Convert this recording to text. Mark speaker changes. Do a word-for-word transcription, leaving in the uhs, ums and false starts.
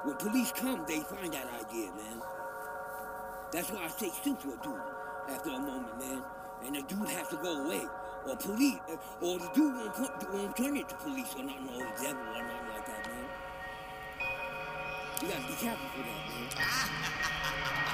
Speaker 1: When police come, they find that idea, man. That's why I say shoot to a dude after a moment, man. And the dude has to go away. Or police, or the dude won't, put, won't turn into police or nothing, or the devil or nothing like that, man. You gotta be careful for that, man.